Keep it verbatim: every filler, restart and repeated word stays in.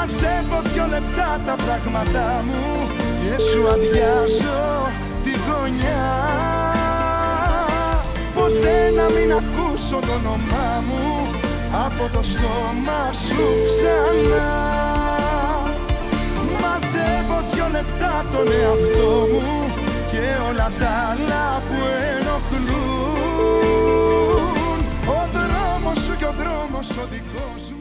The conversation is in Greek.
Μαζεύω δυο λεπτά τα πράγματά μου και σου αδειάζω τη γωνιά. Ποτέ να μην ακούσω το όνομά μου από το στόμα σου ξανά. Μαζεύω δυο λεπτά τον εαυτό μου και όλα τα άλλα που ενοχλούν. Ο δρόμος σου και ο δρόμος ο δικός μου.